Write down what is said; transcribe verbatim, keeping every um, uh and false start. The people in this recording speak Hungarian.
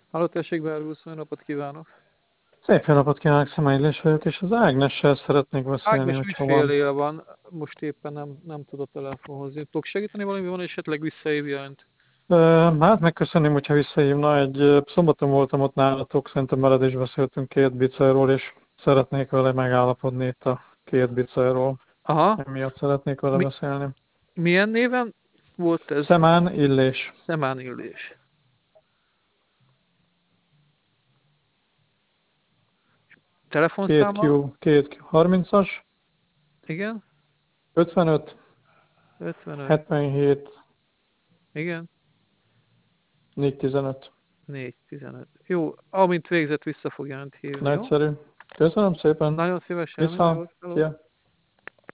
Halló, tessék, Beárgusz, jó napot kívánok! Szép jó napot kívánok, Szemelylés vagyok, és az Ágnessel szeretnék beszélni, Ágnes hogyha van. ügyfélél van, most éppen nem, nem tud a telefonhoz jönni. Tudok segíteni valami, van esetleg visszahívja önt? Ö, hát megköszönném, hogyha visszahívna. Egy ö, szombaton voltam ott nálatok, szerintem veled is beszéltünk két bicajról, és szeretnék vele megállapodni itt a két bicajról. Aha, Emiatt szeretnék vele Mi, beszélni. milyen néven volt ez? Szemán Illés. Szemán Illés. Két Telefonszáma? Q, két Q harmincas, Igen? ötvenöt, ötvenöt. hetvenhét, Igen? négyszáztizenöt. négy tizenöt. Jó, amint végzett, vissza fogja önt hívni, jó? Nagyszerű. Köszönöm szépen. Nagyon szívesen, minden Viszont. jót, hello. Szia.